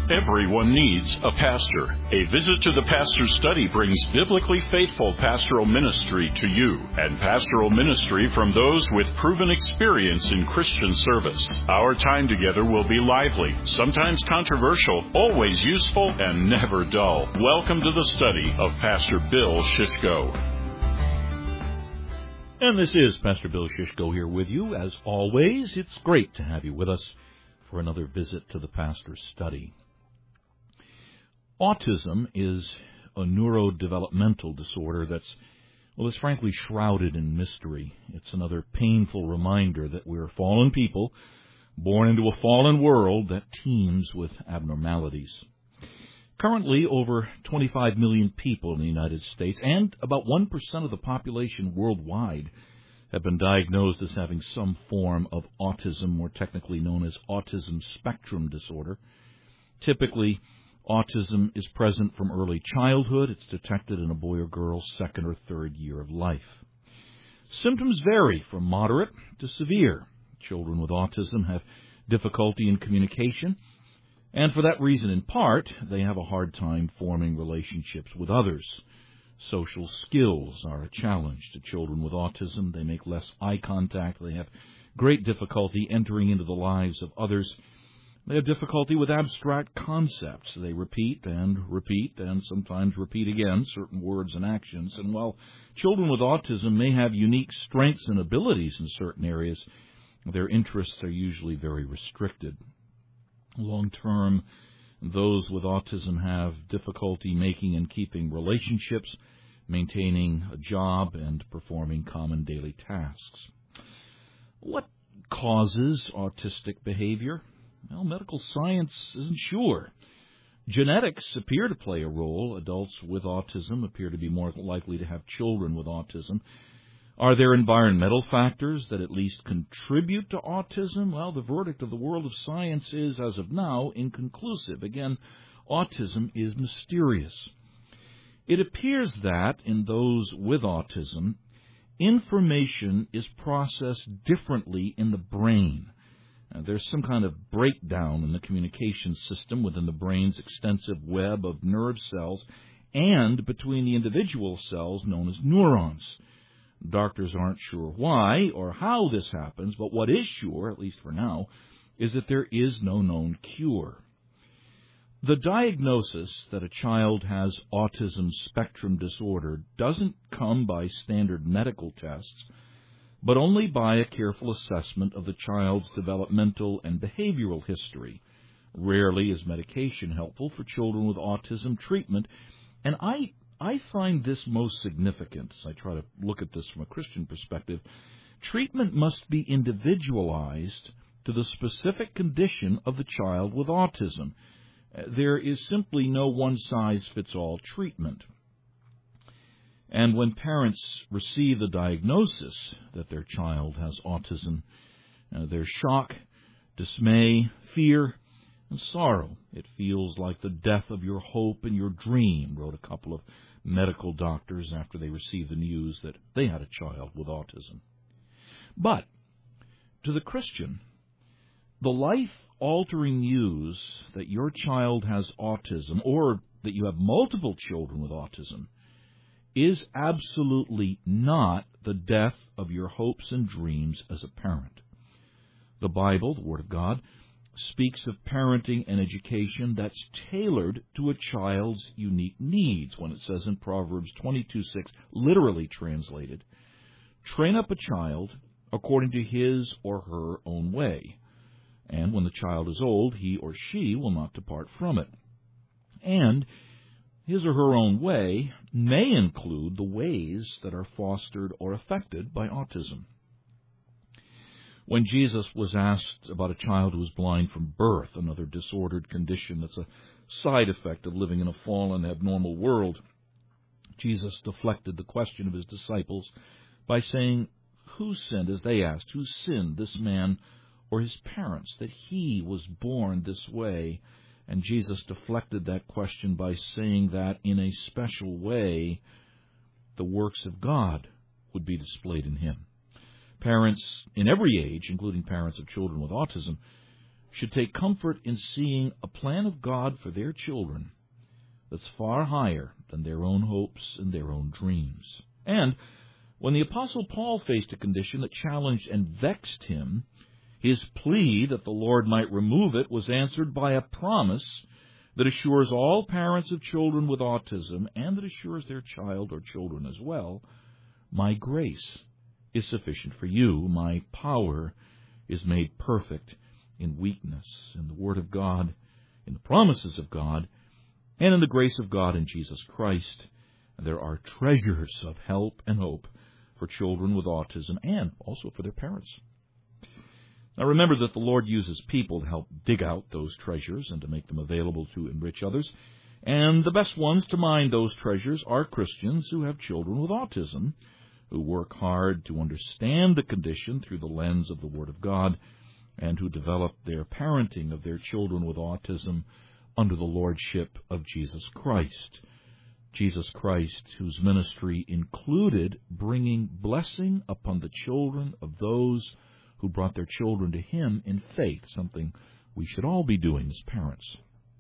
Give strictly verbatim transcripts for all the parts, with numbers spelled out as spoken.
Everyone needs a pastor. A visit to the Pastor's Study brings biblically faithful pastoral ministry to you, and pastoral ministry from those with proven experience in Christian service. Our time together will be lively, sometimes controversial, always useful, and never dull. Welcome to the study of Pastor Bill Shishko. And this is Pastor Bill Shishko here with you. As always, it's great to have you with us for another visit to the Pastor's Study. Autism is a neurodevelopmental disorder that's, well, is frankly shrouded in mystery. It's another painful reminder that we're fallen people, born into a fallen world that teems with abnormalities. Currently, over twenty-five million people in the United States, and about one percent of the population worldwide, have been diagnosed as having some form of autism, more technically known as autism spectrum disorder. Typically, autism is present from early childhood. It's detected in a boy or girl's second or third year of life. Symptoms vary from moderate to severe. Children with autism have difficulty in communication, and for that reason, in part, they have a hard time forming relationships with others. Social skills are a challenge to children with autism. They make less eye contact. They have great difficulty entering into the lives of others. They have difficulty with abstract concepts. They repeat and repeat and sometimes repeat again certain words and actions. And while children with autism may have unique strengths and abilities in certain areas, their interests are usually very restricted. Long-term, those with autism have difficulty making and keeping relationships, maintaining a job, and performing common daily tasks. What causes autistic behavior? Well, medical science isn't sure. Genetics appear to play a role. Adults with autism appear to be more likely to have children with autism. Are there environmental factors that at least contribute to autism? Well, the verdict of the world of science is, as of now, inconclusive. Again, autism is mysterious. It appears that in those with autism, information is processed differently in the brain. Uh, there's some kind of breakdown in the communication system within the brain's extensive web of nerve cells and between the individual cells known as neurons. Doctors aren't sure why or how this happens, but what is sure, at least for now, is that there is no known cure. The diagnosis that a child has autism spectrum disorder doesn't come by standard medical tests, but only by a careful assessment of the child's developmental and behavioral history. Rarely is medication helpful for children with autism treatment, and I I find this most significant as I try to look at this from a Christian perspective. Treatment must be individualized to the specific condition of the child with autism. There is simply no one-size-fits-all treatment. And when parents receive the diagnosis that their child has autism, uh, there's shock, dismay, fear, and sorrow. It feels like the death of your hope and your dream, wrote a couple of medical doctors after they received the news that they had a child with autism. But to the Christian, the life-altering news that your child has autism, or that you have multiple children with autism, is absolutely not the death of your hopes and dreams as a parent. The Bible, the Word of God, speaks of parenting and education that's tailored to a child's unique needs when it says in Proverbs twenty-two six, literally translated, train up a child according to his or her own way, and when the child is old, he or she will not depart from it. And his or her own way may include the ways that are fostered or affected by autism. When Jesus was asked about a child who was blind from birth, another disordered condition that's a side effect of living in a fallen, abnormal world, Jesus deflected the question of his disciples by saying, "Who sinned?" as they asked, "Who sinned, this man or his parents, that he was born this way?" And Jesus deflected that question by saying that in a special way, the works of God would be displayed in him. Parents in every age, including parents of children with autism, should take comfort in seeing a plan of God for their children that's far higher than their own hopes and their own dreams. And when the Apostle Paul faced a condition that challenged and vexed him, his plea that the Lord might remove it was answered by a promise that assures all parents of children with autism, and that assures their child or children as well, my grace is sufficient for you. My power is made perfect in weakness. In the Word of God, in the promises of God, and in the grace of God in Jesus Christ, there are treasures of help and hope for children with autism and also for their parents. Now remember that the Lord uses people to help dig out those treasures and to make them available to enrich others. And the best ones to mine those treasures are Christians who have children with autism, who work hard to understand the condition through the lens of the Word of God, and who develop their parenting of their children with autism under the lordship of Jesus Christ. Jesus Christ, whose ministry included bringing blessing upon the children of those who brought their children to him in faith, something we should all be doing as parents.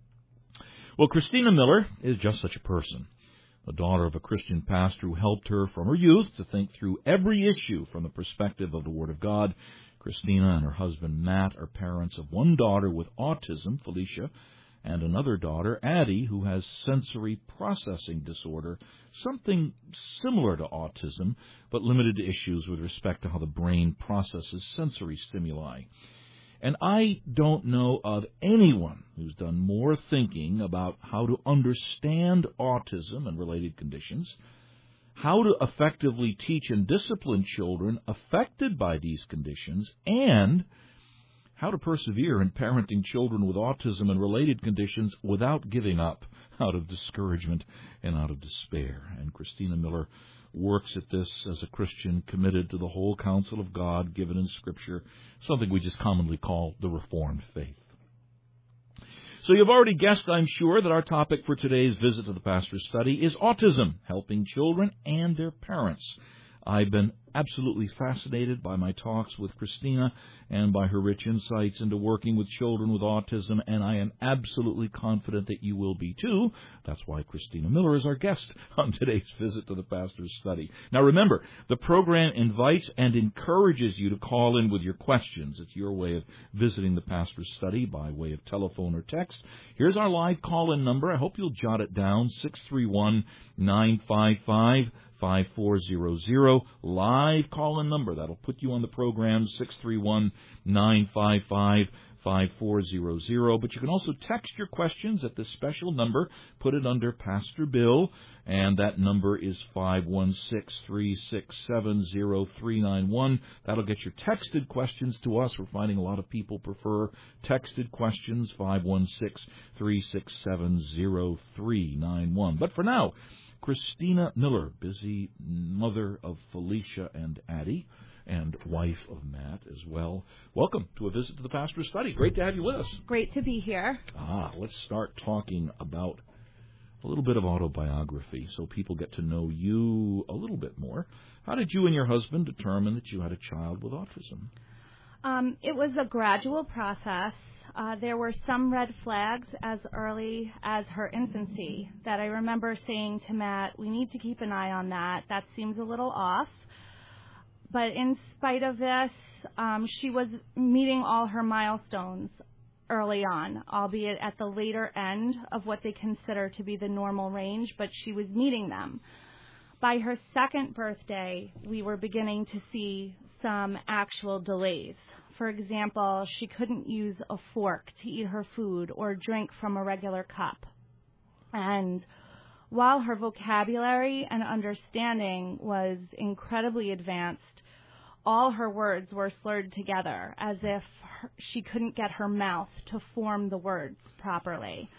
Well, Christina Miller is just such a person, the daughter of a Christian pastor who helped her from her youth to think through every issue from the perspective of the Word of God. Christina and her husband Matt are parents of one daughter with autism, Felicia, and another daughter, Addie, who has sensory processing disorder, something similar to autism, but limited to issues with respect to how the brain processes sensory stimuli. And I don't know of anyone who's done more thinking about how to understand autism and related conditions, how to effectively teach and discipline children affected by these conditions, and how to persevere in parenting children with autism and related conditions without giving up out of discouragement and out of despair. And Christina Miller works at this as a Christian committed to the whole counsel of God given in Scripture, something we just commonly call the Reformed faith. So you've already guessed, I'm sure, that our topic for today's visit to the pastor's study is autism, helping children and their parents. I've been absolutely fascinated by my talks with Christina and by her rich insights into working with children with autism, and I am absolutely confident that you will be too. That's why Christina Miller is our guest on today's visit to the pastor's study. Now remember, the program invites and encourages you to call in with your questions. It's your way of visiting the pastor's study by way of telephone or text. Here's our live call-in number. I hope you'll jot it down, six three one, nine five five, five four zero zero. Live call-in number. That'll put you on the program, six three one, nine five five, five four zero zero. But you can also text your questions at this special number. Put it under Pastor Bill, and that number is five one six, three six seven, zero three nine one. That'll get your texted questions to us. We're finding a lot of people prefer texted questions, five one six, three six seven, zero three nine one. But for now, Christina Miller, busy mother of Felicia and Addie, and wife of Matt as well. Welcome to a visit to the pastor's study. Great to have you with us. Great to be here. Ah, let's start talking about a little bit of autobiography so people get to know you a little bit more. How did you and your husband determine that you had a child with autism? Um, it was a gradual process. Uh, there were some red flags as early as her infancy that I remember saying to Matt, we need to keep an eye on that. That seems a little off. But in spite of this, um, she was meeting all her milestones early on, albeit at the later end of what they consider to be the normal range, but she was meeting them. By her second birthday, we were beginning to see some actual delays. For example, she couldn't use a fork to eat her food or drink from a regular cup. And while her vocabulary and understanding was incredibly advanced, all her words were slurred together as if her, she couldn't get her mouth to form the words properly.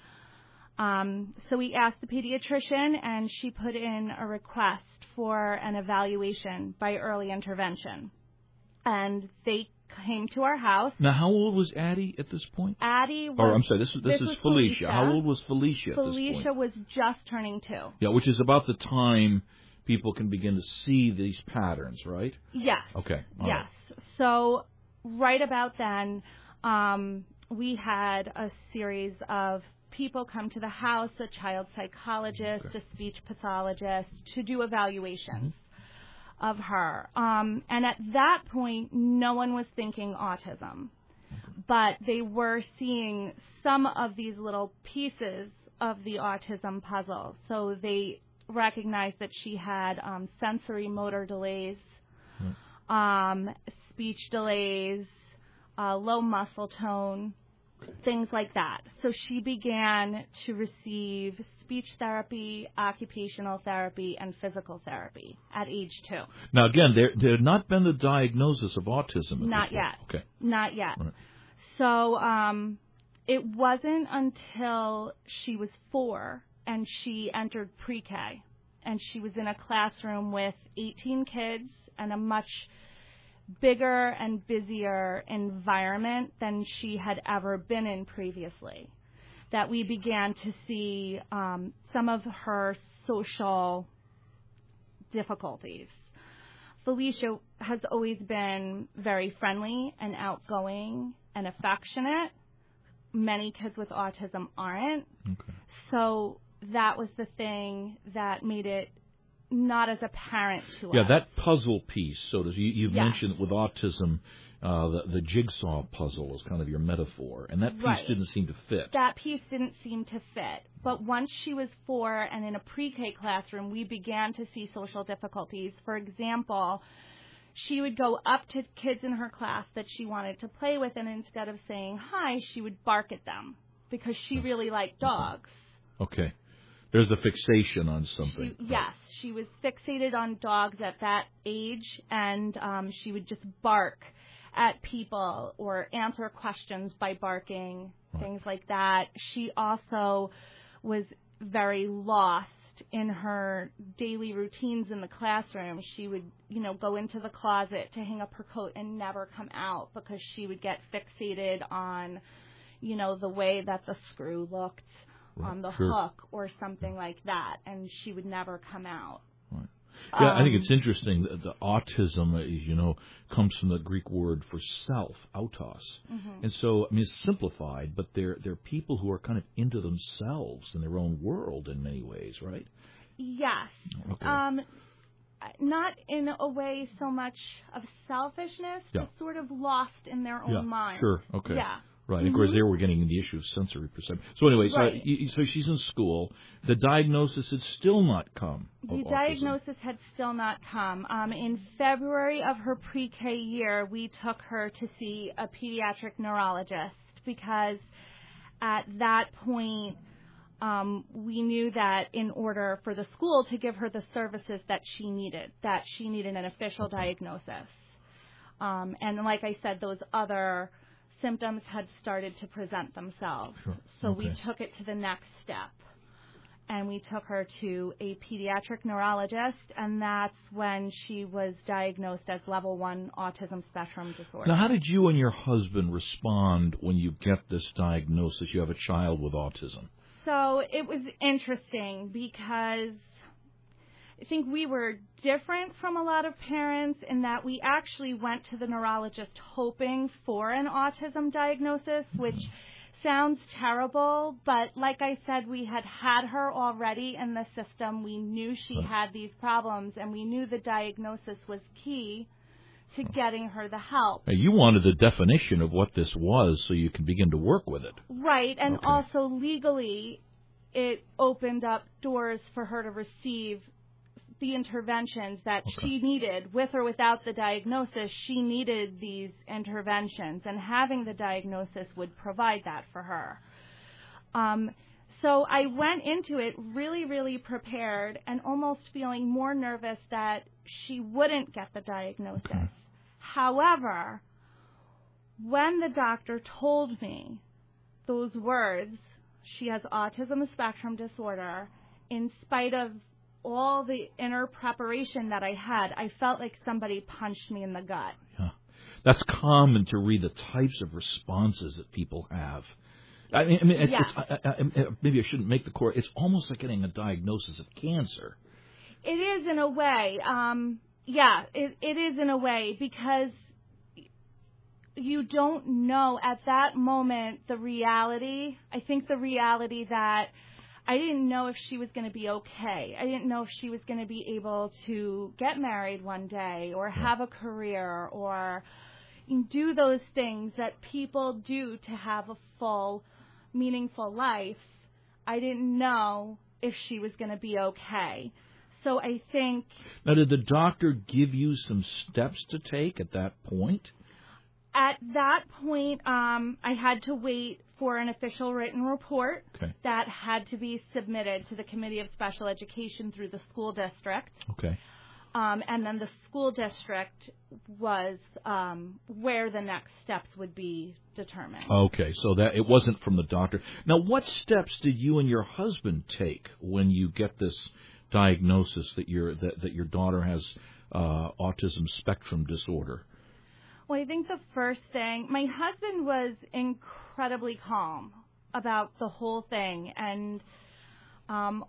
Um, so we asked the pediatrician, and she put in a request for an evaluation by early intervention. And they came to our house. Now, how old was Addie at this point? Addie was... Or, I'm sorry, this, this, this is was Felicia. Felicia. How old was Felicia at Felicia this point? was just turning two. Yeah, which is about the time people can begin to see these patterns, right? Yes. Okay. All yes. Right. So right about then, um, we had a series of people come to the house, a child psychologist, okay. a speech pathologist, to do evaluations mm-hmm. of her. Um, and at that point, no one was thinking autism. But they were seeing some of these little pieces of the autism puzzle. So they recognized that she had um, sensory motor delays, mm-hmm. um, speech delays, uh, low muscle tone, things like that. So she began to receive speech therapy, occupational therapy, and physical therapy at age two. Now, again, there, there had not been the diagnosis of autism. Not yet. Okay. Not yet. Right. So um, it wasn't until she was four and she entered pre-K, and she was in a classroom with eighteen kids and a much bigger and busier environment than she had ever been in previously, that we began to see um, some of her social difficulties. Felicia has always been very friendly and outgoing and affectionate. Many kids with autism aren't. Okay. So that was the thing that made it not as apparent to yeah, us. Yeah, that puzzle piece, so to, you, you yes. mentioned with autism, uh, the, the jigsaw puzzle is kind of your metaphor, and that piece right. didn't seem to fit. That piece didn't seem to fit. But once she was four and in a pre-K classroom, we began to see social difficulties. For example, she would go up to kids in her class that she wanted to play with, and instead of saying hi, she would bark at them because she really liked dogs. Okay. There's the fixation on something. She, yes, she was fixated on dogs at that age, and um, she would just bark at people or answer questions by barking, right. things like that. She also was very lost in her daily routines in the classroom. She would, you know, go into the closet to hang up her coat and never come out because she would get fixated on, you know, the way that the screw looked right. on the sure. hook or something like that, and she would never come out. Right. Yeah, um, I think it's interesting that the autism, as you know, comes from the Greek word for self, autos. Mm-hmm. And so, I mean, it's simplified, but they're, they're people who are kind of into themselves in their own world in many ways, right? Yes. Okay. Um, not in a way so much of selfishness, yeah. but sort of lost in their own yeah, mind. Sure, okay. Yeah. Right, mm-hmm. of course, there we're getting the issue of sensory perception. So anyway, so, right. you, so she's in school. The diagnosis had still not come. The of diagnosis autism. had still not come. Um, in February of her pre-K year, we took her to see a pediatric neurologist because at that point, um, we knew that in order for the school to give her the services that she needed, that she needed an official okay. diagnosis. Um, and like I said, those other symptoms had started to present themselves. Sure. So okay. we took it to the next step. And we took her to a pediatric neurologist, and that's when she was diagnosed as level one autism spectrum disorder. Now, how did you and your husband respond when you get this diagnosis? You have a child with autism. So it was interesting because I think we were different from a lot of parents in that we actually went to the neurologist hoping for an autism diagnosis, which sounds terrible, but like I said, we had had her already in the system. We knew she had these problems, and we knew the diagnosis was key to getting her the help. Now, you wanted the definition of what this was so you can begin to work with it. Right, and okay. also legally, it opened up doors for her to receive the interventions that okay. she needed. With or without the diagnosis, she needed these interventions, and having the diagnosis would provide that for her. Um, so I went into it really, really prepared and almost feeling more nervous that she wouldn't get the diagnosis. Okay. However, when the doctor told me those words, she has autism spectrum disorder, in spite of all the inner preparation that I had, I felt like somebody punched me in the gut. Yeah. That's common to read the types of responses that people have. I mean, I mean it's, yes. it's, I, I, maybe I shouldn't make the core. It's almost like getting a diagnosis of cancer. It is in a way. Um, yeah, it, it is in a way because you don't know at that moment the reality. I think the reality that I didn't know if she was going to be okay. I didn't know if she was going to be able to get married one day or have a career or do those things that people do to have a full, meaningful life. I didn't know if she was going to be okay. So I think... Now, did the doctor give you some steps to take at that point? At that point, um, I had to wait for an official written report okay. that had to be submitted to the Committee of Special Education through the school district. Okay. Um, and then the school district was um, where the next steps would be determined. Okay, so that it wasn't from the doctor. Now, what steps did you and your husband take when you get this diagnosis that your that, that your daughter has uh, autism spectrum disorder? Well, I think the first thing, my husband was incredibly calm about the whole thing and um,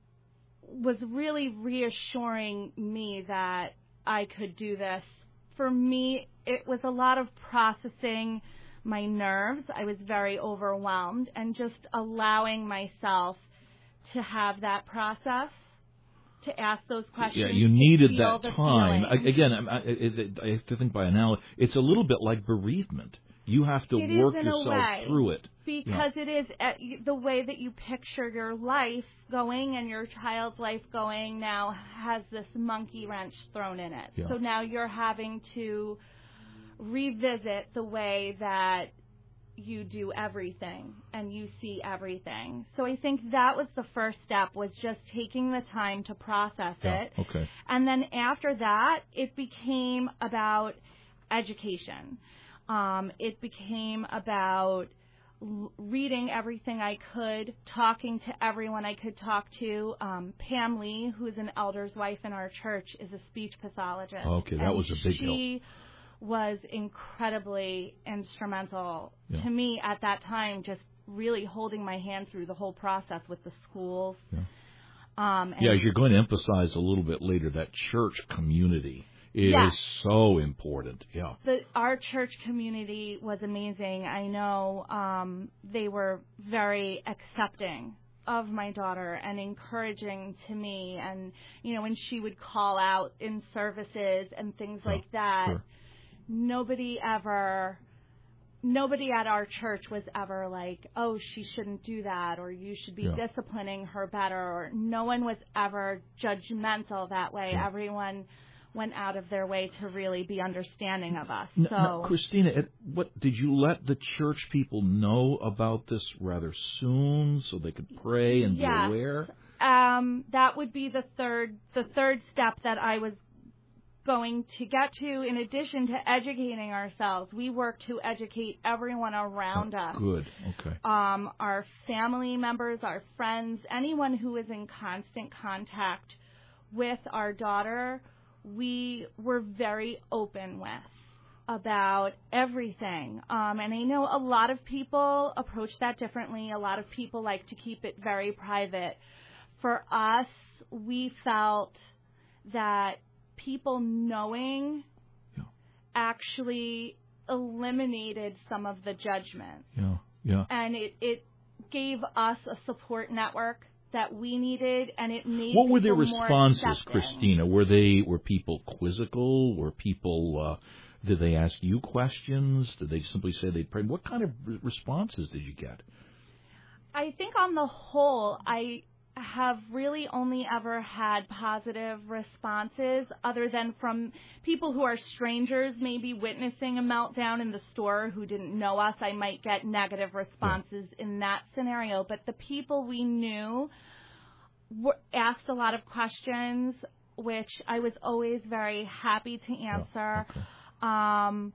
was really reassuring me that I could do this. For me, it was a lot of processing my nerves. I was very overwhelmed and just allowing myself to have that process, to ask those questions. Yeah, you needed that time. I, again, I, I, I have to think by analogy. It's a little bit like bereavement. You have to it work is in yourself a way, through it. Because yeah. it is uh, the way that you picture your life going and your child's life going now has this monkey wrench thrown in it. Yeah. So now you're having to revisit the way that you do everything and you see everything. So I think that was the first step, was just taking the time to process yeah. it. Okay. And then after that, it became about education. Um, it became about l- reading everything I could, talking to everyone I could talk to. Um, Pam Lee, who's an elder's wife in our church, is a speech pathologist. Okay, that was a big she help. She was incredibly instrumental yeah. to me at that time, just really holding my hand through the whole process with the schools. Yeah, um, and yeah as you're going to emphasize a little bit later, that church community is yeah. so important. Yeah, the, our church community was amazing. I know um, they were very accepting of my daughter and encouraging to me. And, you know, when she would call out in services and things yeah, like that, sure. nobody ever, nobody at our church was ever like, oh, she shouldn't do that, or you should be yeah. disciplining her better. Or no one was ever judgmental that way. Yeah. Everyone went out of their way to really be understanding of us. Now, so, now, Christina, at what did you let the church people know about this rather soon, so they could pray and yes, be aware? Um, that would be the third, the third step that I was going to get to. In addition to educating ourselves, we work to educate everyone around oh, us. Good. Okay. Um, our family members, our friends, anyone who is in constant contact with our daughter, we were very open with about everything. Um, and I know a lot of people approach that differently. A lot of people like to keep it very private. For us, we felt that people knowing yeah. actually eliminated some of the judgment. Yeah, yeah. And it, it gave us a support network that we needed, and it made what were their people responses, more accepting. Christina? Were they were people quizzical? Were people uh, did they ask you questions? Did they simply say they'd pray? What kind of responses did you get? I think on the whole, I have really only ever had positive responses, other than from people who are strangers, maybe witnessing a meltdown in the store who didn't know us. I might get negative responses yeah. in that scenario. But the people we knew were asked a lot of questions, which I was always very happy to answer. Yeah. Okay. Um,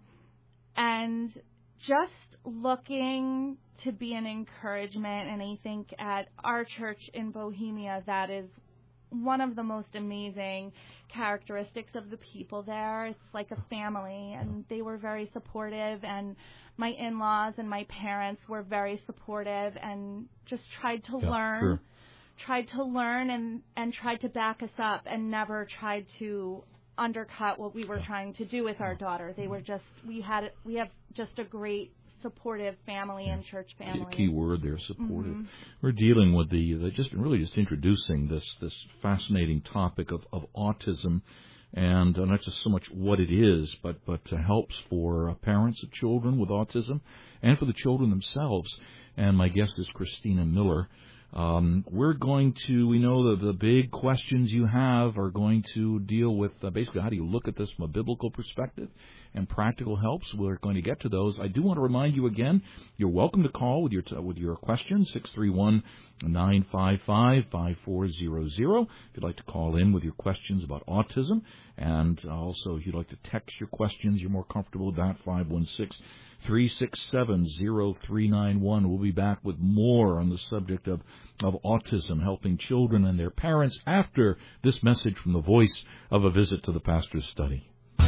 and just looking to be an encouragement, and I think at our church in Bohemia, that is one of the most amazing characteristics of the people there. It's like a family, and they were very supportive, and my in-laws and my parents were very supportive and just tried to yeah, learn, sure. tried to learn and, and tried to back us up, and never tried to undercut what we were trying to do with our daughter. They were just, we had, we have just a great supportive family and church family. Key, key word there, supportive. Mm-hmm. We're dealing with the, the just really just introducing this this fascinating topic of, of autism, and uh, not just so much what it is, but but uh, helps for uh, parents of children with autism and for the children themselves. And my guest is Christina Miller. Um, we're going to, we know that the big questions you have are going to deal with uh, basically how do you look at this from a biblical perspective and practical helps. We're going to get to those. I do want to remind you again, you're welcome to call with your t- with your questions, six three one, nine five five, five four zero zero. If you'd like to call in with your questions about autism, and also if you'd like to text your questions, you're more comfortable with that, five one six, three six seven, zero three nine one. We'll be back with more on the subject of, of autism, helping children and their parents after this message from the voice of a visit to the pastor's study.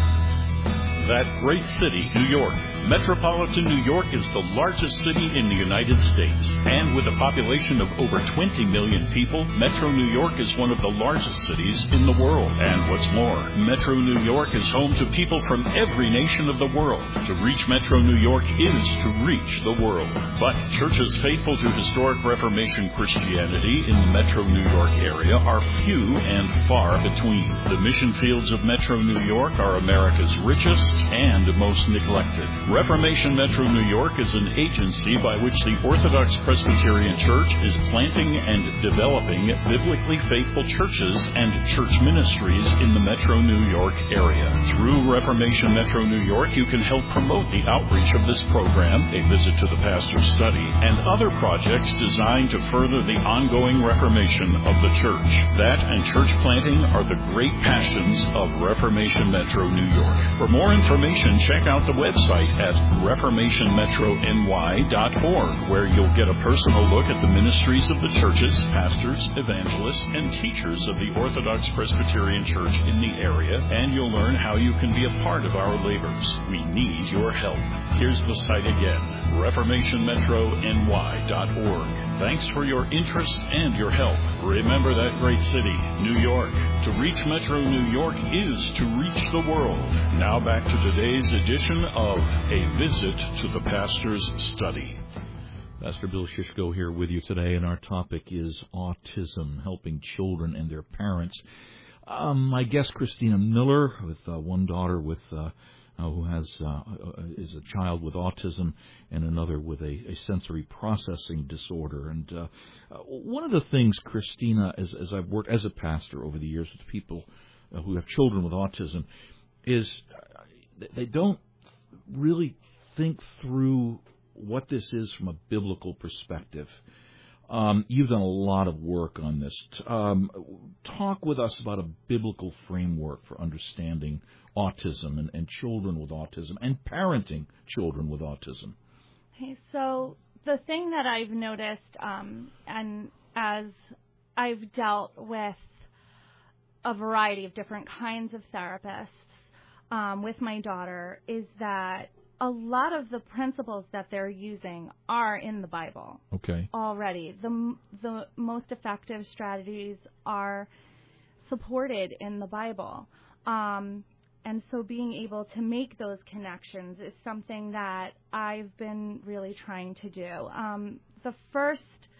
That great city, New York. Metropolitan New York is the largest city in the United States. And with a population of over twenty million people, Metro New York is one of the largest cities in the world. And what's more, Metro New York is home to people from every nation of the world. To reach Metro New York is to reach the world. But churches faithful to historic Reformation Christianity in the Metro New York area are few and far between. The mission fields of Metro New York are America's richest and most neglected. Reformation Metro New York is an agency by which the Orthodox Presbyterian Church is planting and developing biblically faithful churches and church ministries in the Metro New York area. Through Reformation Metro New York, you can help promote the outreach of this program, a visit to the pastor's study, and other projects designed to further the ongoing reformation of the church. That and church planting are the great passions of Reformation Metro New York. For more information, check out the website at reformation metro n y dot org, where you'll get a personal look at the ministries of the churches, pastors, evangelists, and teachers of the Orthodox Presbyterian Church in the area, and you'll learn how you can be a part of our labors. We need your help. Here's the site again, reformation metro n y dot org. Thanks for your interest and your help. Remember that great city, New York. To reach Metro New York is to reach the world. Now back to today's edition of A Visit to the Pastor's Study. Pastor Bill Shishko here with you today, and our topic is autism, helping children and their parents. Um, my guest, Christina Miller, with uh, one daughter with uh, Uh, who has uh, is a child with autism and another with a, a sensory processing disorder. And uh, uh, one of the things, Christina, as, as I've worked as a pastor over the years with people uh, who have children with autism, is uh, they don't really think through what this is from a biblical perspective. Um, you've done a lot of work on this. Um, talk with us about a biblical framework for understanding autism and, and children with autism and parenting children with autism. Okay, so the thing that I've noticed, um, and as I've dealt with a variety of different kinds of therapists um, with my daughter, is that a lot of the principles that they're using are in the Bible. Okay. Already. The, the most effective strategies are supported in the Bible. Um, and so being able to make those connections is something that I've been really trying to do. Um, the first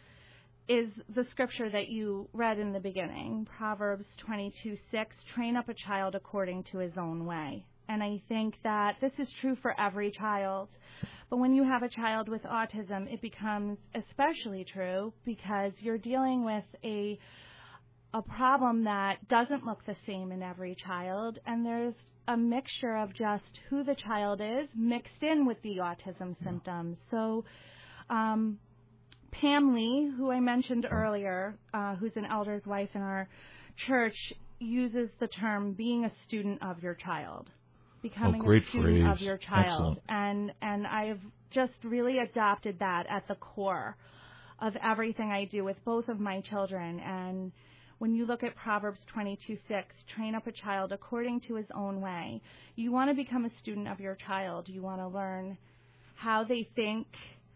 is the scripture that you read in the beginning, Proverbs twenty-two six, train up a child according to his own way. And I think that this is true for every child. But when you have a child with autism, it becomes especially true because you're dealing with a a problem that doesn't look the same in every child. And there's a mixture of just who the child is mixed in with the autism symptoms. So um, Pam Lee, who I mentioned earlier, uh, who's an elder's wife in our church, uses the term being a student of your child. Becoming oh, great a student phrase. of your child. Excellent. And and I've just really adopted that at the core of everything I do with both of my children. And when you look at Proverbs twenty-two six, train up a child according to his own way, you want to become a student of your child. You want to learn how they think,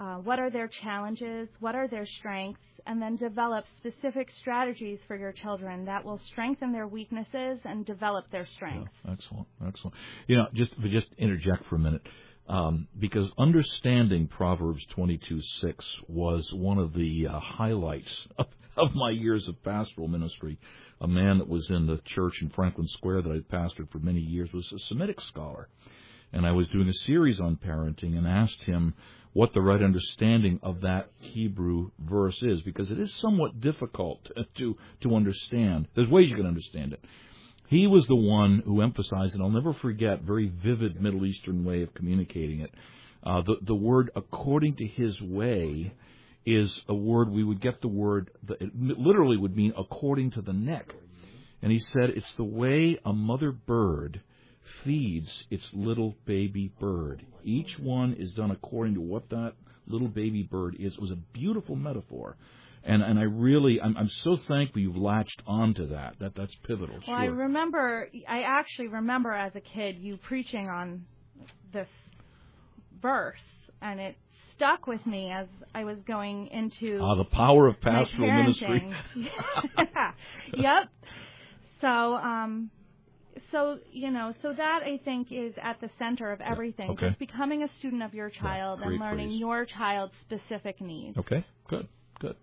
uh, what are their challenges, what are their strengths, and then develop specific strategies for your children that will strengthen their weaknesses and develop their strengths. Yeah, excellent, excellent. You know, just just interject for a minute, um, because understanding Proverbs twenty-two six was one of the uh, highlights of, of my years of pastoral ministry. A man that was in the church in Franklin Square that I pastored for many years was a Semitic scholar. And I was doing a series on parenting and asked him what the right understanding of that Hebrew verse is, because it is somewhat difficult to to understand. There's ways you can understand it. He was the one who emphasized, and I'll never forget, very vivid Middle Eastern way of communicating it. Uh, the, the word according to his way is a word, we would get the word, it literally would mean according to the neck. And he said it's the way a mother bird feeds its little baby bird. Each one is done according to what that little baby bird is. It was a beautiful metaphor. And and I really, I'm, I'm so thankful you've latched onto that. That That's pivotal. Well, sure. I remember, I actually remember as a kid you preaching on this verse, and it stuck with me as I was going into Ah, the power of my pastoral parenting. ministry. Yep. So, um, so you know, so that I think is at the center of everything. Okay. Just becoming a student of your child Yeah, and great learning phrase. your child's specific needs. Okay, good, good.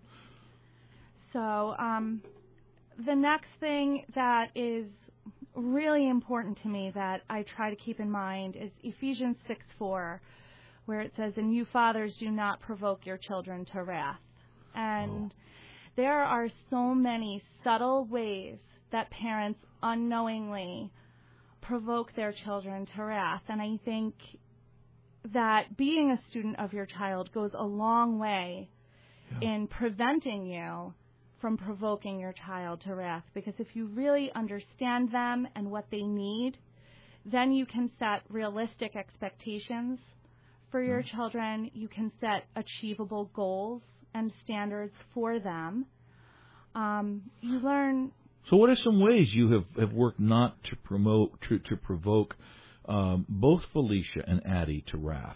So, um, the next thing that is really important to me that I try to keep in mind is Ephesians six four, where it says, "And you fathers, do not provoke your children to wrath." And Oh. there are so many subtle ways that parents unknowingly provoke their children to wrath. And I think that being a student of your child goes a long way Yeah. in preventing you from provoking your child to wrath. Because if you really understand them and what they need, then you can set realistic expectations for your Yeah. children. You can set achievable goals and standards for them. Um, you learn. So what are some ways you have, have worked not to promote, to, to provoke um, both Felicia and Addie to wrath?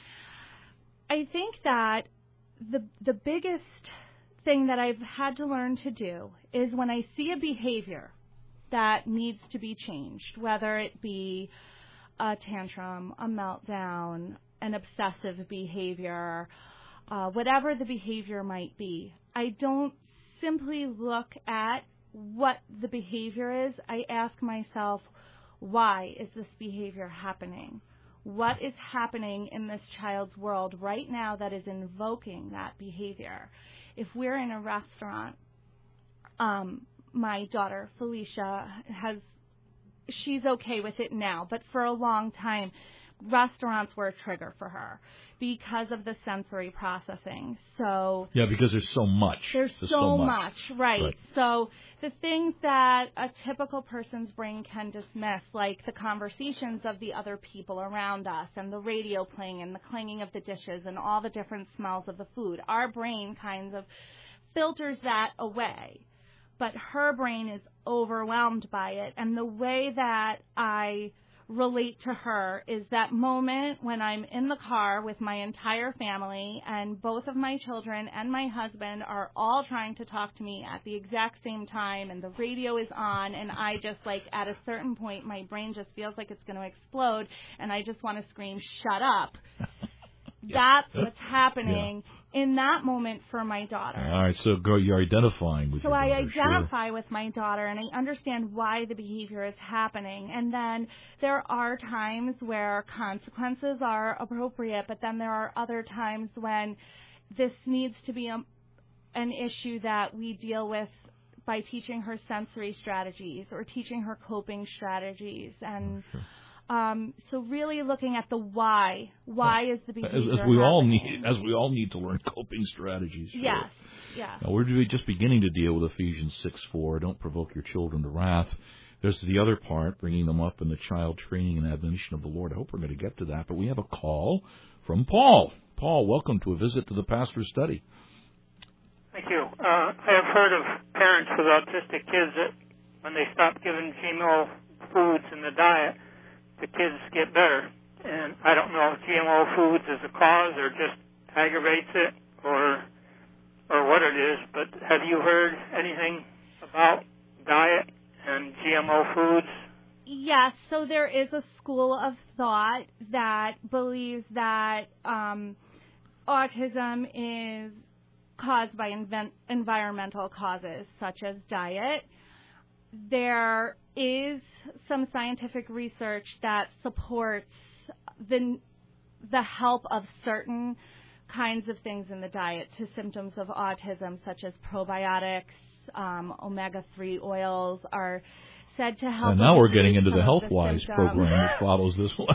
I think that the the biggest thing that I've had to learn to do is when I see a behavior that needs to be changed, whether it be a tantrum, a meltdown, an obsessive behavior, uh, whatever the behavior might be, I don't simply look at what the behavior is. I ask myself, why is this behavior happening? What is happening in this child's world right now that is invoking that behavior? If we're in a restaurant, um, my daughter, Felicia, has, she's okay with it now, but for a long time, restaurants were a trigger for her because of the sensory processing. So Yeah, because there's so much. There's, there's so, so much, much. Right. right. So the things that a typical person's brain can dismiss, like the conversations of the other people around us and the radio playing and the clanging of the dishes and all the different smells of the food, our brain kind of filters that away. But her brain is overwhelmed by it. And the way that I relate to her is that moment when I'm in the car with my entire family and both of my children and my husband are all trying to talk to me at the exact same time and the radio is on and I just like at a certain point my brain just feels like it's going to explode and I just want to scream, shut up. That's what's happening yeah. in that moment for my daughter. All right, so go, you're identifying with so your daughter. I identify sure. with my daughter, and I understand why the behavior is happening. And then there are times where consequences are appropriate, but then there are other times when this needs to be a, an issue that we deal with by teaching her sensory strategies or teaching her coping strategies. And oh, sure. Um, so really looking at the why. Why yeah. is the behavior as, as we happening? all need, as we all need to learn coping strategies. Sure. Yes, yeah. Now, we're just beginning to deal with Ephesians six four. Don't provoke your children to wrath. There's the other part, bringing them up in the child training and admonition of the Lord. I hope we're going to get to that. But we have a call from Paul. Paul, welcome to a visit to the Pastor's Study. Thank you. Uh, I have heard of parents with autistic kids that when they stop giving G M O foods in the diet, the kids get better. And I don't know if G M O foods is a cause or just aggravates it or or what it is, but have you heard anything about diet and G M O foods? Yes, so there is a school of thought that believes that um, autism is caused by inven- environmental causes, such as diet. There is some scientific research that supports the the help of certain kinds of things in the diet to symptoms of autism, such as probiotics, um, omega three oils are said to help. And now we're getting into the the HealthWise program that follows this one.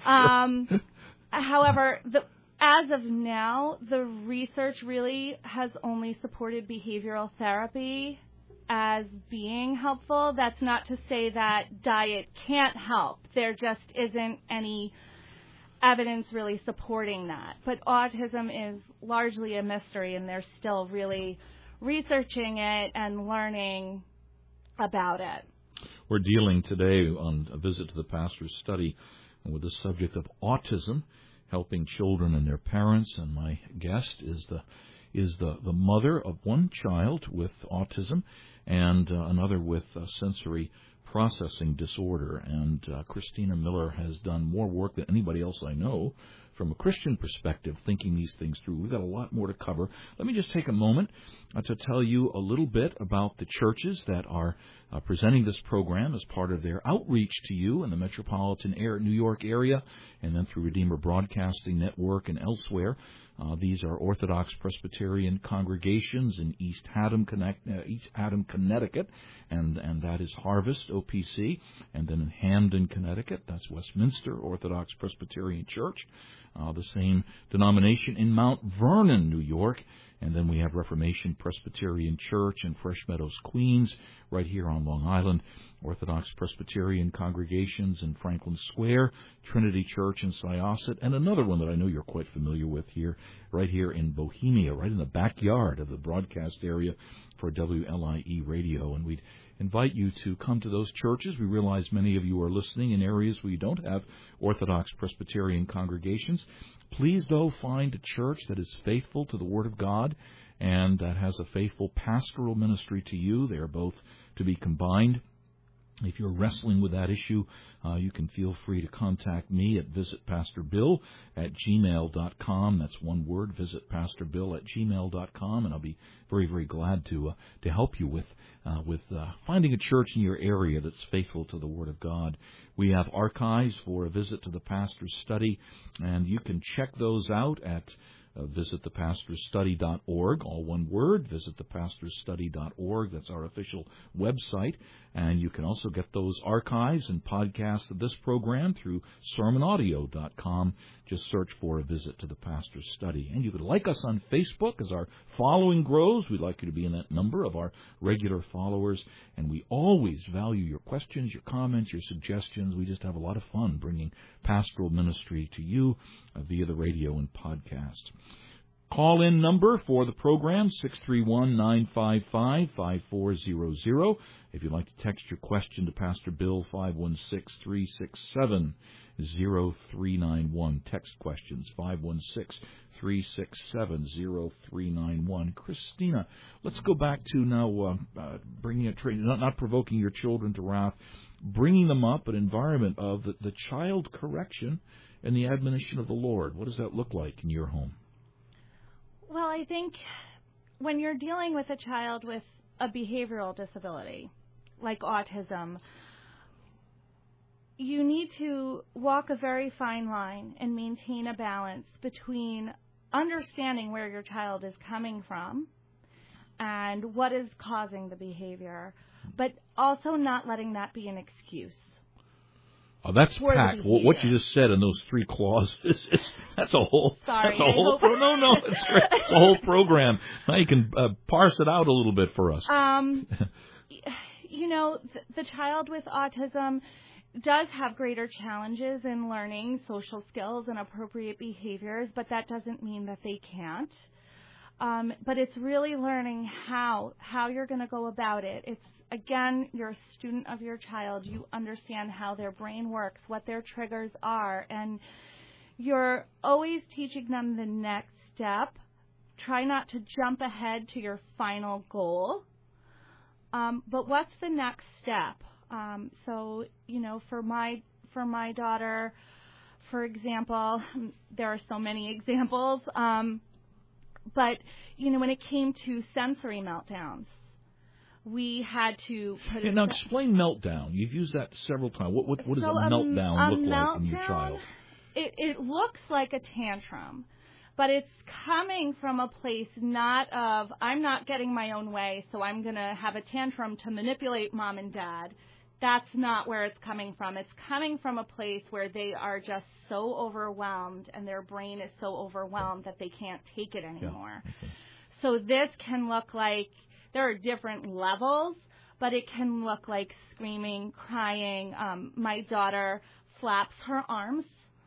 um, however, the, as of now, the research really has only supported behavioral therapy as being helpful. That's not to say that diet can't help. There just isn't any evidence really supporting that. But autism is largely a mystery, and they're still really researching it and learning about it. We're dealing today on a visit to the pastor's study with the subject of autism, helping children and their parents. And my guest is the is the, the mother of one child with autism and uh, another with uh, sensory processing disorder. And uh, Christina Miller has done more work than anybody else I know from a Christian perspective, thinking these things through. We've got a lot more to cover. Let me just take a moment uh, to tell you a little bit about the churches that are uh, presenting this program as part of their outreach to you in the metropolitan area, New York area, and then through Redeemer Broadcasting Network and elsewhere. Uh, these are Orthodox Presbyterian congregations in East Haddam, Connect, uh, East Haddam, Connecticut, and, and that is Harvest, O P C. And then in Hamden, Connecticut, that's Westminster Orthodox Presbyterian Church, uh, the same denomination in Mount Vernon, New York. And then we have Reformation Presbyterian Church in Fresh Meadows, Queens, right here on Long Island. Orthodox Presbyterian congregations in Franklin Square, Trinity Church in Syosset, and another one that I know you're quite familiar with here, right here in Bohemia, right in the backyard of the broadcast area for W L I E Radio. And we'd invite you to come to those churches. We realize many of you are listening in areas where you don't have Orthodox Presbyterian congregations. Please, though, find a church that is faithful to the Word of God and that has a faithful pastoral ministry to you. They are both to be combined. If you're wrestling with that issue, uh, you can feel free to contact me at visit pastor bill at gmail dot com. That's one word, visit pastor bill at gmail dot com, and I'll be very, very glad to uh, to help you with uh, with uh, finding a church in your area that's faithful to the Word of God. We have archives for a visit to the pastor's study, and you can check those out at Uh, visit the pastors study dot org, all one word, visit the pastors study dot org. That's our official website. And you can also get those archives and podcasts of this program through sermon audio dot com. Just search for a visit to the pastor's study. And you could like us on Facebook as our following grows. We'd like you to be in that number of our regular followers. And we always value your questions, your comments, your suggestions. We just have a lot of fun bringing pastoral ministry to you uh, via the radio and podcast. Call-in number for the program, six three one, nine five five, five four zero zero. If you'd like to text your question to Pastor Bill, five one six, three six seven, zero three nine one. Text questions, five one six, three six seven, zero three nine one. Christina, let's go back to now uh, uh, bringing a tra- not, not provoking your children to wrath, bringing them up an environment of the, the child correction and the admonition of the Lord. What does that look like in your home? Well, I think when you're dealing with a child with a behavioral disability, like autism, you need to walk a very fine line and maintain a balance between understanding where your child is coming from and what is causing the behavior, but also not letting that be an excuse. Oh, that's packed. What you just said in those three clauses, that's a whole, Sorry, that's a whole, pro- no, no, it's, it's a whole program. Now you can uh, parse it out a little bit for us. Um, you know, th- the child with autism does have greater challenges in learning social skills and appropriate behaviors, but that doesn't mean that they can't. Um, but it's really learning how, how you're going to go about it. It's, again, you're a student of your child. You understand how their brain works, what their triggers are, and you're always teaching them the next step. Try not to jump ahead to your final goal. Um, but what's the next step? Um, so, you know, for my for my daughter, for example, there are so many examples. Um, but, you know, when it came to sensory meltdowns, we had to put yeah, it... Now, explain meltdown. You've used that several times. What, what, what does so a meltdown a look meltdown, like in your child? It, it looks like a tantrum, but it's coming from a place not of, I'm not getting my own way, so I'm going to have a tantrum to manipulate mom and dad. That's not where it's coming from. It's coming from a place where they are just so overwhelmed and their brain is so overwhelmed that they can't take it anymore. Yeah. Okay. So this can look like, there are different levels, but it can look like screaming, crying. Um, my daughter flaps her arms,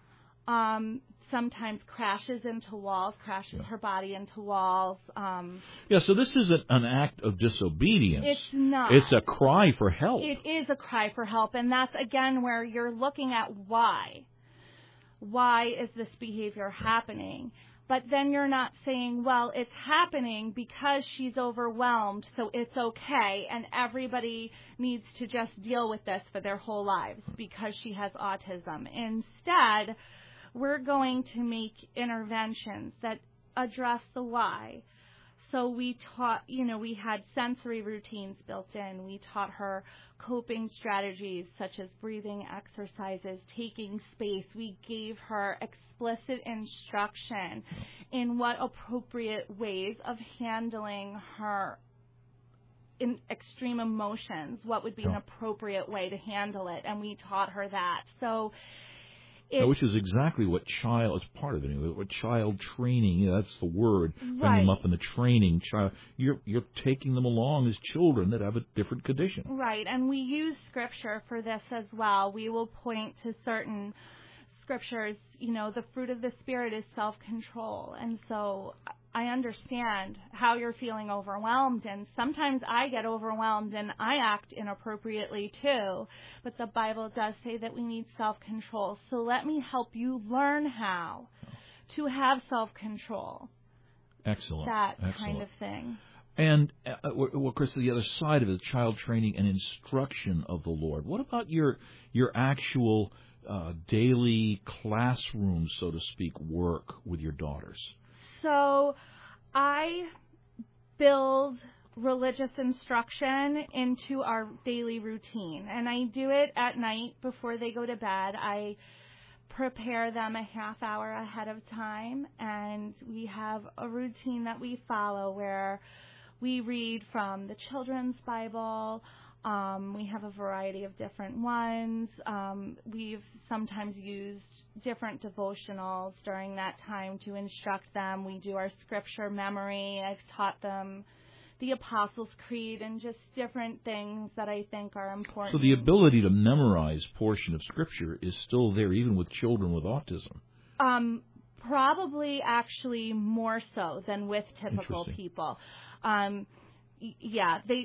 um, sometimes crashes into walls, crashes yeah. her body into walls. Um, yeah, so this isn't an act of disobedience. It's not. It's a cry for help. It is a cry for help, and that's, again, where you're looking at why. Why is this behavior happening? But then you're not saying, well, it's happening because she's overwhelmed, so it's okay, and everybody needs to just deal with this for their whole lives because she has autism. Instead, we're going to make interventions that address the why. So we taught, you know, we had sensory routines built in. We taught her coping strategies such as breathing exercises, taking space. We gave her explicit instruction in what appropriate ways of handling her in extreme emotions, what would be an appropriate way to handle it, and we taught her that. So It, Which is exactly what child, as part of it, anyway, what child training, you know, that's the word, bring right. them up in the training. Child, you're you're taking them along as children that have a different condition. Right, and we use scripture for this as well. We will point to certain scriptures, you know, the fruit of the Spirit is self-control. And so I understand how you're feeling overwhelmed, and sometimes I get overwhelmed and I act inappropriately too. But the Bible does say that we need self-control. So let me help you learn how to have self-control. Excellent. That Excellent. kind of thing. And, uh, well, Chris, the other side of it, child training and instruction of the Lord. What about your your actual uh, daily classroom, so to speak, work with your daughters? So I build religious instruction into our daily routine, and I do it at night before they go to bed. I prepare them a half hour ahead of time, and we have a routine that we follow where we read from the Children's Bible. Um, we have a variety of different ones. Um, we've sometimes used different devotionals during that time to instruct them. We do our scripture memory. I've taught them the Apostles' Creed and just different things that I think are important. So the ability to memorize portion of scripture is still there even with children with autism? Um, probably actually more so than with typical people. Um, yeah, they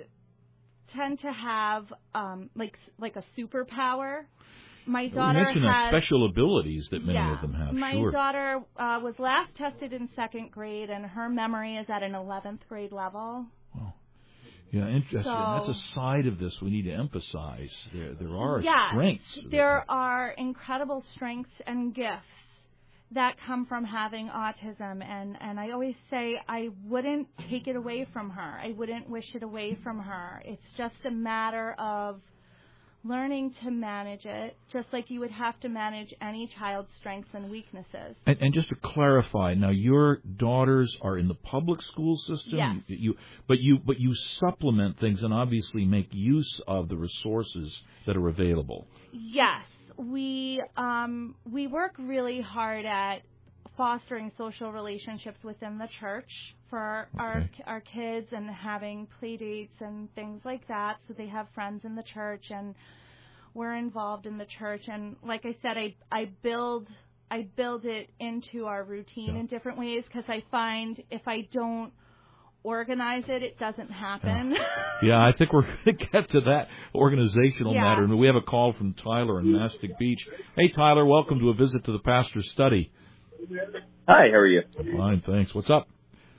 tend to have um, like like a superpower. My daughter you mentioned has special abilities that many yeah, of them have. My sure. daughter uh, was last tested in second grade, and her memory is at an eleventh grade level. Wow. Yeah, interesting. So, that's a side of this we need to emphasize. There, there are yeah, strengths. There are incredible strengths and gifts that come from having autism, and, and I always say I wouldn't take it away from her. I wouldn't wish it away from her. It's just a matter of learning to manage it, just like you would have to manage any child's strengths and weaknesses. And, and just to clarify, now your daughters are in the public school system. Yes. You, but you, but you supplement things and obviously make use of the resources that are available. Yes. We um, we work really hard at fostering social relationships within the church for okay. our our kids and having play dates and things like that. So they have friends in the church, and we're involved in the church. And like I said, I I build I build it into our routine yeah. in different ways, because I find if I don't organize it, it doesn't happen. Yeah, yeah I think we're going to get to that organizational yeah. matter. And we have a call from Tyler in Mastic Beach. Hey, Tyler, welcome to a visit to the Pastor's Study. Hi, how are you? Fine, thanks. What's up?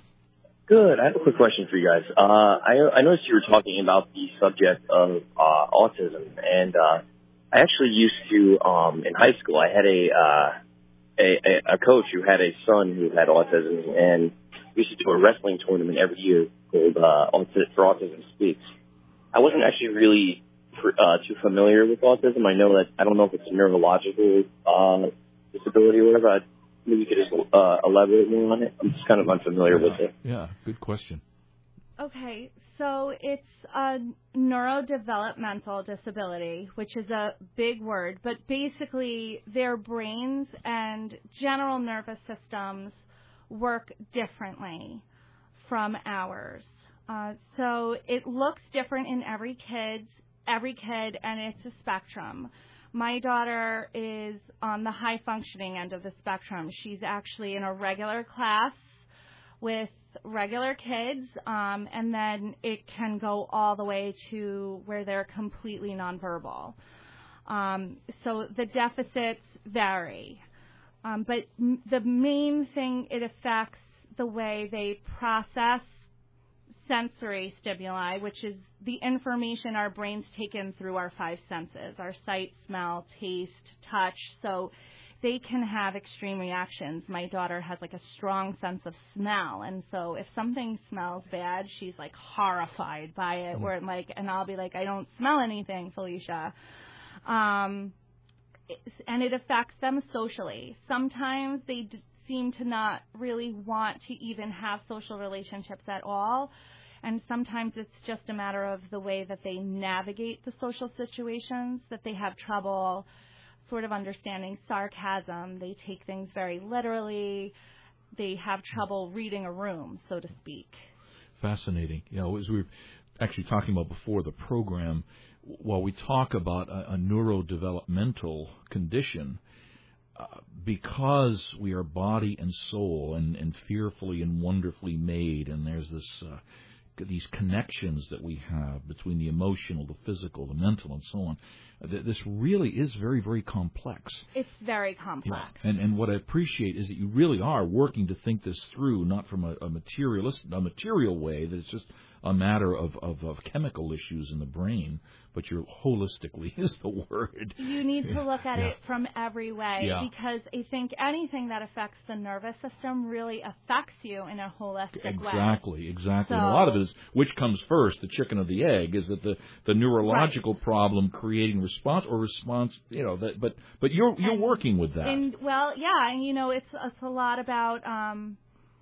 Good. I have a quick question for you guys. Uh, I, I noticed you were talking about the subject of uh, autism, and uh, I actually used to, um, in high school, I had a, uh, a a coach who had a son who had autism, and we used to do a wrestling tournament every year called uh, Auti- For Autism Speaks. I wasn't actually really uh, too familiar with autism. I know that, I don't know if it's a neurological uh, disability or whatever. I, maybe you could just uh, elaborate more on it. I'm just kind of unfamiliar yeah, with it. Yeah, good question. Okay, so it's a neurodevelopmental disability, which is a big word, but basically their brains and general nervous systems work differently from ours. Uh, so it looks different in every kid, every kid, and it's a spectrum. My daughter is on the high functioning end of the spectrum. She's actually in a regular class with regular kids, um, and then it can go all the way to where they're completely nonverbal. Um, so the deficits vary. Um, but m- the main thing, it affects the way they process sensory stimuli, which is the information our brains take in through our five senses, our sight, smell, taste, touch. So they can have extreme reactions. My daughter has like a strong sense of smell, and so if something smells bad, she's like horrified by it. Where like, and I'll be like, I don't smell anything, Felicia. Um, and it affects them socially. Sometimes they d- seem to not really want to even have social relationships at all. And sometimes it's just a matter of the way that they navigate the social situations, that they have trouble sort of understanding sarcasm. They take things very literally. They have trouble reading a room, so to speak. Fascinating. You know, as we were actually talking about before the program, while we talk about a, a neurodevelopmental condition, uh, because we are body and soul and, and fearfully and wonderfully made, and there's this uh, these connections that we have between the emotional, the physical, the mental, and so on. This really is very, very complex. It's very complex. Yeah. And and what I appreciate is that you really are working to think this through, not from a, a materialist, a material way, that it's just a matter of, of, of chemical issues in the brain, but you're holistically is the word. You need to look at yeah. it from every way, yeah. because I think anything that affects the nervous system really affects you in a holistic exactly, way. Exactly, exactly. So, and a lot of it is which comes first, the chicken or the egg? Is that the, the neurological right. problem creating response or response? You know, that, but but you're you're and, working with that. And well, yeah, and you know, it's it's a lot about um,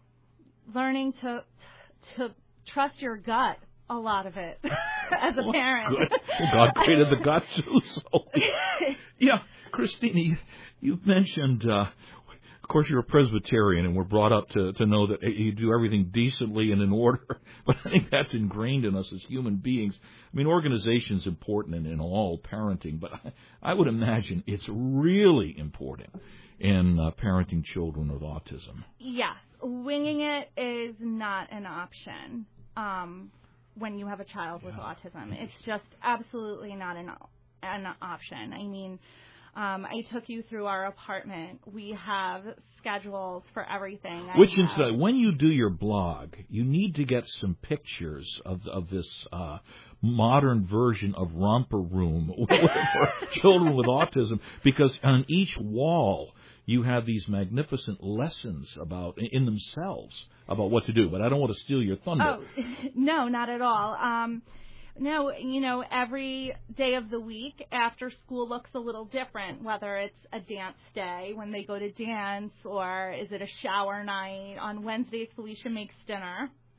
learning to to trust your gut. A lot of it as a well, parent. Good. Well, God created the gut too. So yeah, Christina, you, you've mentioned. Uh, Of course, you're a Presbyterian, and we're brought up to, to know that you do everything decently and in order. But I think that's ingrained in us as human beings. I mean, organization's important in, in all parenting, but I, I would imagine it's really important in uh, parenting children with autism. Yes. Winging it is not an option um, when you have a child with yeah. autism. It's just absolutely not an, an option. I mean, Um, I took you through our apartment. We have schedules for everything. Which, incidentally, when you do your blog, you need to get some pictures of of this uh, modern version of Romper Room for children with autism, because on each wall you have these magnificent lessons about in themselves about what to do. But I don't want to steal your thunder. Oh, no, not at all. Um, No, you know, every day of the week after school looks a little different, whether it's a dance day when they go to dance, or is it a shower night. On Wednesdays, Felicia makes dinner.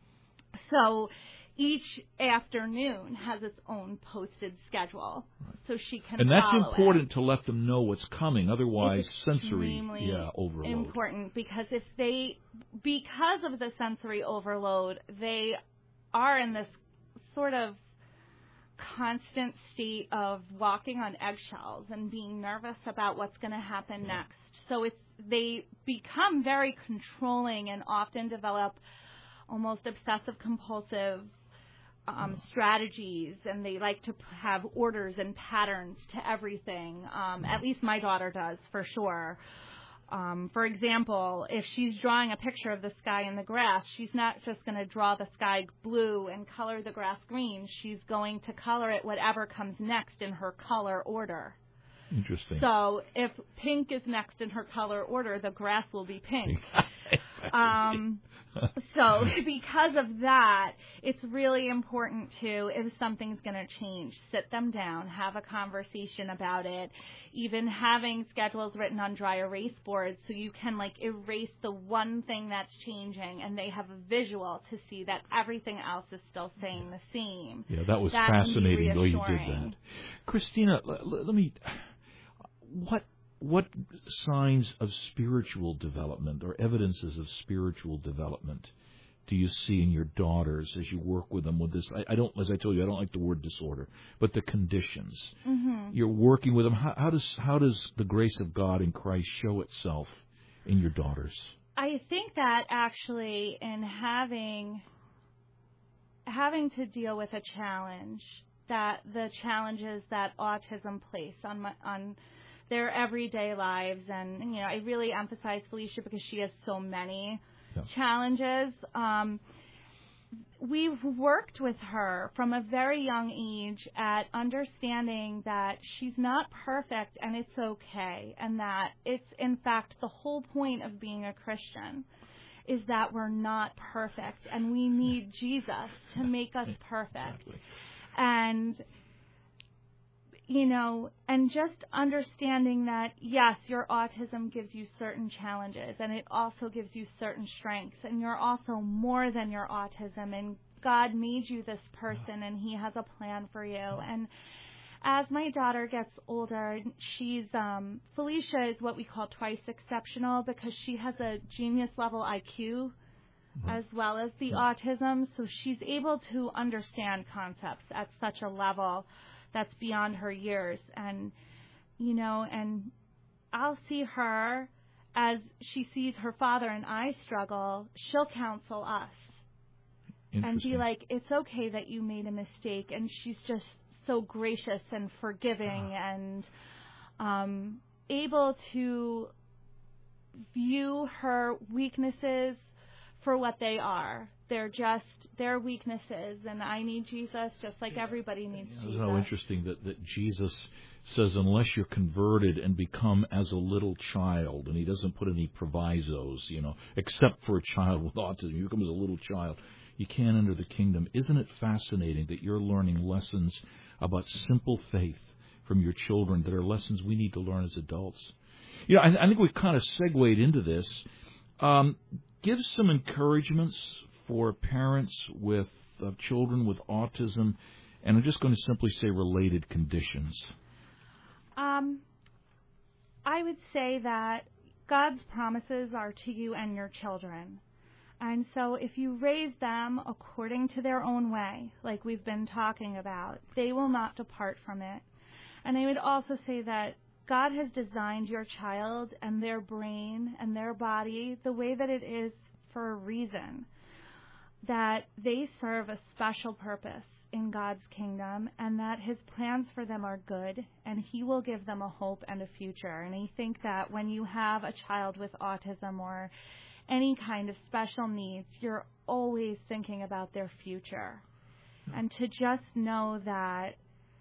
So each afternoon has its own posted schedule, so she can And that's follow important it. to let them know what's coming. Otherwise, it's sensory yeah, overload. Important, because if they, because of the sensory overload, they are in this sort of constant state of walking on eggshells and being nervous about what's going to happen next. So it's they become very controlling and often develop almost obsessive compulsive um, strategies, and they like to have orders and patterns to everything. Um, at least my daughter does, for sure. Um, for example, if she's drawing a picture of the sky and the grass, she's not just going to draw the sky blue and color the grass green. She's going to color it whatever comes next in her color order. Interesting. So if pink is next in her color order, the grass will be pink. um, so because of that, it's really important to, if something's going to change, sit them down, have a conversation about it, even having schedules written on dry erase boards so you can like erase the one thing that's changing and they have a visual to see that everything else is still staying the same. Yeah, that was that fascinating the way you did that. Christina, let, let me... What what signs of spiritual development or evidences of spiritual development do you see in your daughters as you work with them with this? I, I don't, as I told you, I don't like the word disorder, but the conditions. Mm-hmm. You're working with them. How, how does how does the grace of God in Christ show itself in your daughters? I think that actually in having having to deal with a challenge, that the challenges that autism place on my on their everyday lives, and you know, I really emphasize Felicia because she has so many yeah. challenges. Um, we've worked with her from a very young age at understanding that she's not perfect and it's okay, and that it's in fact the whole point of being a Christian is that we're not perfect and we need Jesus to make us perfect. Exactly. And you know, and just understanding that, yes, your autism gives you certain challenges, and it also gives you certain strengths, and you're also more than your autism, and God made you this person, and He has a plan for you. And as my daughter gets older, she's, um, Felicia is what we call twice exceptional because she has a genius-level I Q as well as the autism, so she's able to understand concepts at such a level that's beyond her years. And, you know, and I'll see her as she sees her father and I struggle, she'll counsel us and be like, it's okay that you made a mistake. And she's just so gracious and forgiving and um, able to view her weaknesses for what they are. They're just their weaknesses, and I need Jesus just like everybody needs yeah, Jesus. It's so interesting that, that Jesus says unless you're converted and become as a little child, and He doesn't put any provisos, you know, except for a child with autism. You become as a little child, you can't enter the kingdom. Isn't it fascinating that you're learning lessons about simple faith from your children that are lessons we need to learn as adults? You know, I, I think we've kind of segued into this. Um, give some encouragements for parents with uh, children with autism, and I'm just going to simply say related conditions. Um, I would say that God's promises are to you and your children. And so if you raise them according to their own way, like we've been talking about, they will not depart from it. And I would also say that God has designed your child and their brain and their body the way that it is for a reason, that they serve a special purpose in God's kingdom, and that His plans for them are good, and He will give them a hope and a future. And I think that when you have a child with autism or any kind of special needs, you're always thinking about their future. And to just know that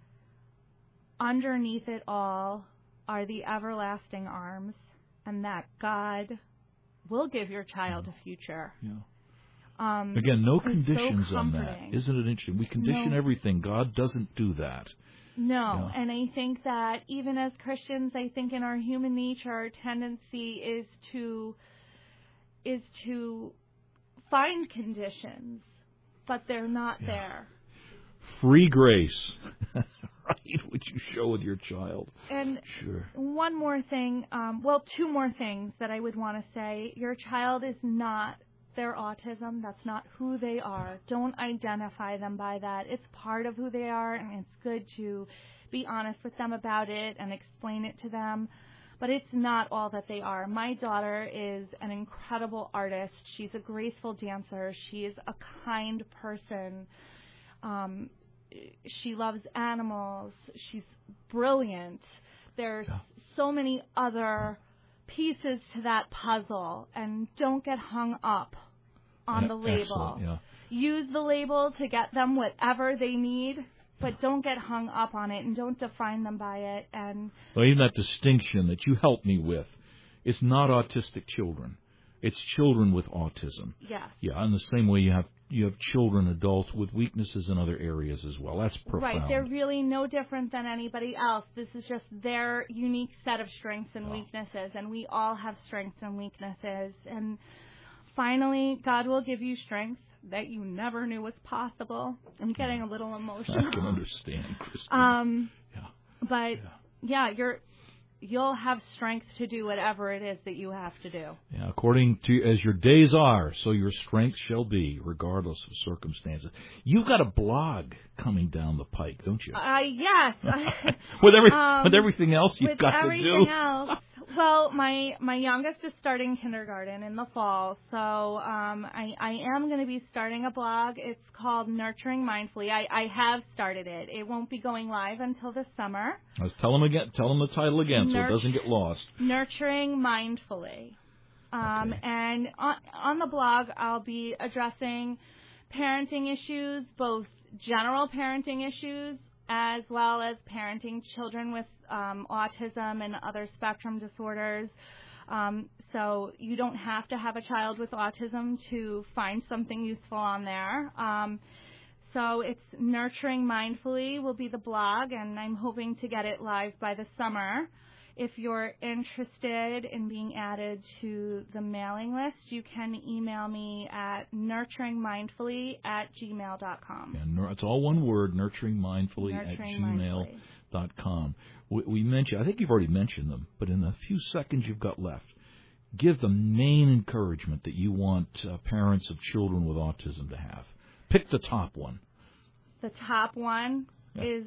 underneath it all are the everlasting arms, and that God will give your child a future. Yeah. Um, Again, no conditions so on that. Isn't it interesting? We condition no. everything. God doesn't do that. No, yeah. And I think that even as Christians, I think in our human nature, our tendency is to is to find conditions, but they're not yeah. there. Free grace, right, which you show with your child. And sure. one more thing, um, well, two more things that I would want to say. Your child is not their autism. That's not who they are. Don't identify them by that. It's part of who they are, and it's good to be honest with them about it and explain it to them. But it's not all that they are. My daughter is an incredible artist. She's a graceful dancer. She is a kind person. Um, she loves animals. She's brilliant. There's yeah. so many other pieces to that puzzle, and don't get hung up on the label. Yeah. Use the label to get them whatever they need, but don't get hung up on it and don't define them by it. And well, even that distinction that you helped me with, it's not autistic children. It's children with autism. Yes. Yeah, in the same way you have you have children, adults with weaknesses in other areas as well. That's profound. Right. They're really no different than anybody else. This is just their unique set of strengths and oh. weaknesses, and we all have strengths and weaknesses. And finally, God will give you strength that you never knew was possible. I'm getting a little emotional. I can understand, Christine. Um, yeah. But, yeah, yeah you're... you'll have strength to do whatever it is that you have to do. Yeah, according to as your days are, so your strength shall be, regardless of circumstances. You've got a blog coming down the pike, don't you? Uh, yes. with every um, with everything else you've with got everything to do. else. Well, my my youngest is starting kindergarten in the fall, so um, I, I am going to be starting a blog. It's called Nurturing Mindfully. I, I have started it. It won't be going live until the summer. Let's tell them again. Tell them the title again, Nurt- so it doesn't get lost. Nurturing Mindfully. Um, okay. And on, on the blog, I'll be addressing parenting issues, both general parenting issues, as well as parenting children with um, autism and other spectrum disorders. Um, so you don't have to have a child with autism to find something useful on there. Um, so it's Nurturing Mindfully will be the blog, and I'm hoping to get it live by the summer. If you're interested in being added to the mailing list, you can email me at nurturingmindfully at gmail dot com. Yeah, it's all one word, nurturingmindfully Nurturing at gmail dot com. We, we mentioned, I think you've already mentioned them, but in the few seconds you've got left, give the main encouragement that you want uh, parents of children with autism to have. Pick the top one. The top one yeah. is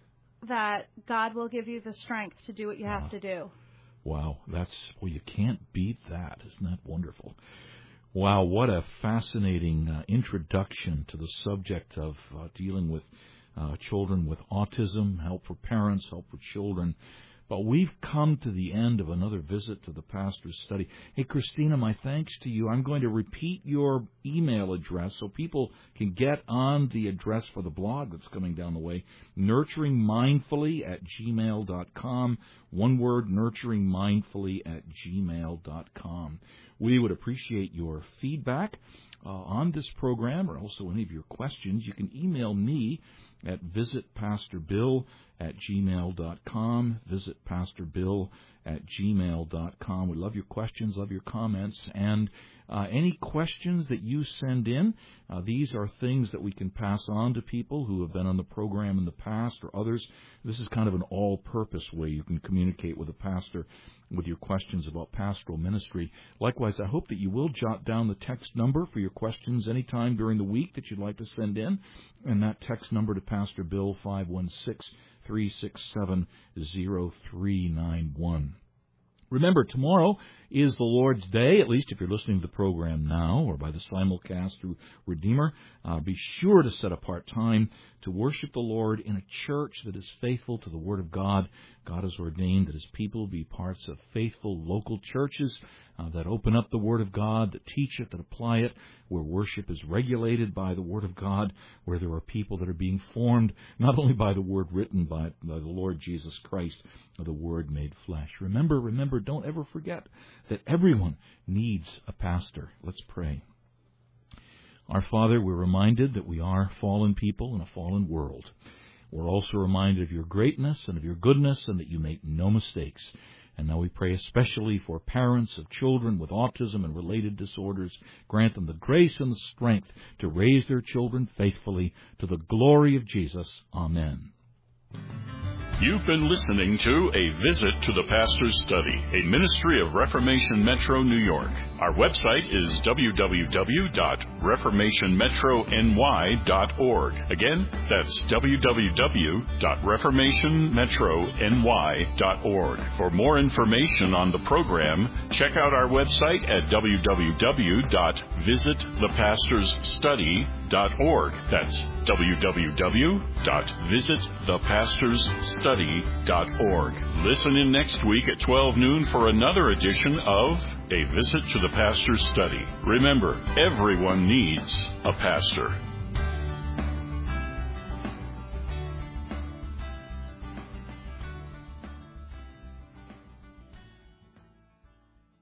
that God will give you the strength to do what you have uh, to do. Wow, that's, well, you can't beat that. Isn't that wonderful? Wow, what a fascinating uh, introduction to the subject of uh, dealing with uh, children with autism, help for parents, help for children. But we've come to the end of another visit to the pastor's study. Hey, Christina, my thanks to you. I'm going to repeat your email address so people can get on the address for the blog that's coming down the way, nurturingmindfully at gmail dot com. One word, nurturingmindfully at gmail dot com. We would appreciate your feedback uh, on this program, or also any of your questions. You can email me at visitpastorbill at gmail dot com, visitpastorbill at gmail dot com. We love your questions, love your comments, and uh, any questions that you send in, uh, these are things that we can pass on to people who have been on the program in the past or others. This is kind of an all-purpose way you can communicate with a pastor with your questions about pastoral ministry. Likewise, I hope that you will jot down the text number for your questions anytime during the week that you'd like to send in, and that text number to Pastor Bill, five one six, three six seven, zero three nine one. Remember, tomorrow is the Lord's Day, at least if you're listening to the program now or by the simulcast through Redeemer. Uh, be sure to set apart time to worship the Lord in a church that is faithful to the Word of God. God has ordained that His people be parts of faithful local churches uh, that open up the Word of God, that teach it, that apply it, where worship is regulated by the Word of God, where there are people that are being formed not only by the Word written by, by the Lord Jesus Christ, or the Word made flesh. Remember, remember, don't ever forget that everyone needs a pastor. Let's pray. Our Father, we're reminded that we are fallen people in a fallen world. We're also reminded of your greatness and of your goodness and that you make no mistakes. And now we pray especially for parents of children with autism and related disorders. Grant them the grace and the strength to raise their children faithfully to the glory of Jesus. Amen. You've been listening to A Visit to the Pastor's Study, a ministry of Reformation Metro New York. Our website is w w w dot reformation metro n y dot org. Again, that's w w w dot reformation metro n y dot org. For more information on the program, check out our website at w w w dot visit the pastors study dot org. That's w w w dot visit the pastors study dot org. Listen in next week at twelve noon for another edition of A Visit to the Pastor's Study. Remember, everyone needs a pastor.